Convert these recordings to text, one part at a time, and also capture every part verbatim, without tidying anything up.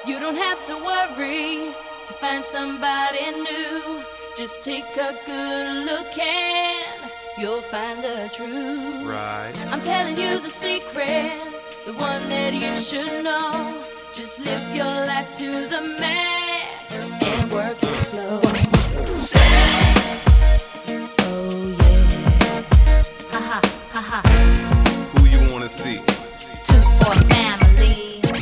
You don't have to worry to find somebody new. Just take a good look and you'll find the truth. Right. I'm telling you the secret, the one that you should know. Just live your life to the max and work it slow. Say, oh yeah, ha ha ha ha. Who you wanna see? Two for family.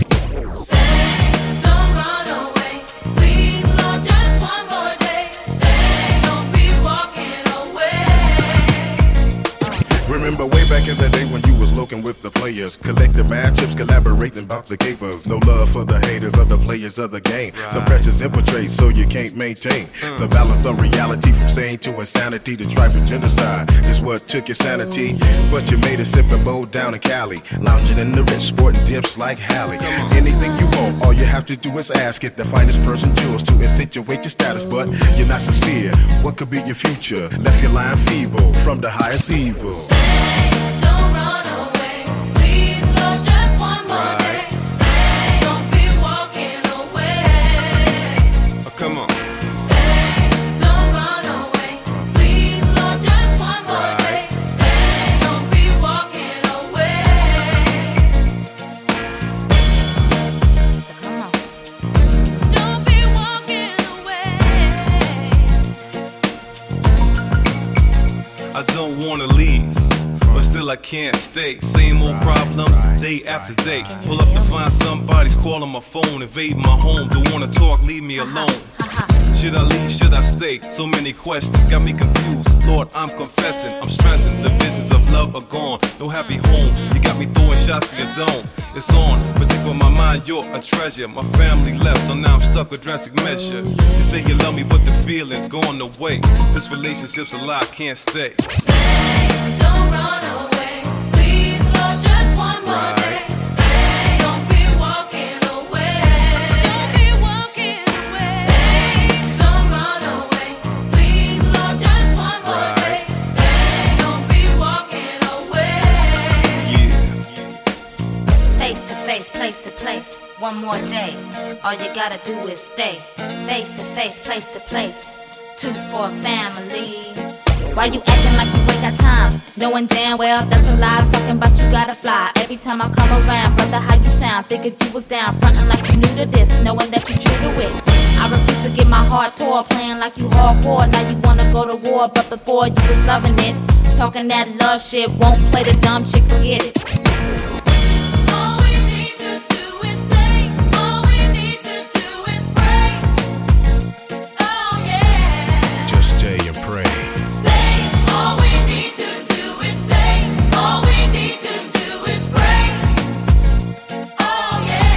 Remember way back in the day when you was looking with the players, collecting mad chips, collaborating about the capers. No love for the haters or the players of the game. Right. Some pressures infiltrate so you can't maintain mm. the balance of reality from sane to insanity to tribal genocide is what took your sanity. But you made a sipping bowl down in Cali, lounging in the rich, sporting dips like Hallie. Anything you want, all you have to do is ask it. The finest person jewels to insinuate your status, but you're not sincere. What could be your future? Left your line feeble from the highest evil. Don't run away, please, Lord, just one more Right. day. Stay, don't be walking away. Oh, come on. Stay, don't run away, please, Lord, just one more Right. day. Stay, don't be walking away. Come on. Don't be walking away. I don't wanna leave, but still I can't stay. Same old problems, day after day. Pull up to find somebody's calling my phone, invade my home. Don't wanna talk, leave me alone. Should I leave, should I stay? So many questions, got me confused. Lord, I'm confessing, I'm stressing. The visions of love are gone, no happy home. You got me throwing shots to your dome. It's on, but deep in my mind, you're a treasure. My family left, so now I'm stuck with drastic measures. You say you love me, but the feeling's gone away. This relationship's a lie, I can't stay. Don't run away, please, Lord, just one more Right. day. Stay, don't be walking away. Don't be walking away. Stay, don't run away, please, Lord, just one more Right. day. Stay, don't be walking away. Yeah. Face to face, place to place, one more day. All you gotta do is stay. Face to face, place to place, two for family. Why you acting like you ain't got time? Knowing damn well that's a lie. Talking about you gotta fly. Every time I come around, brother, how you sound? Figured you was down, frontin' like you new to this, knowing that you true to it. I refuse to get my heart tore, playing like you hardcore. Now you wanna go to war, but before you was loving it. Talking that love shit, won't play the dumb chick, forget it. All we need to do is stay. All we need to do is pray. Oh yeah. Just stay and pray. Stay. All we need to do is stay. All we need to do is pray. Oh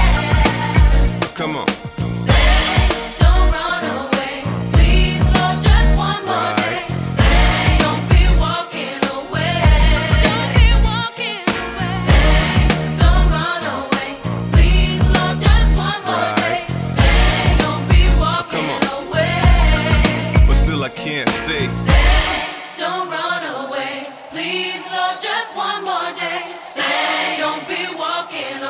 yeah. Come on. Stay. Don't run away, please, Lord, just one more Right. day. Stay. Don't be walking away. Don't be walking away. Stay. Don't run away, please, Lord, just one more Right. day. Stay. Don't be walking Come away. But still I can't stay. Stay, don't run away. Please, Lord, just one more day. Stay, don't be walking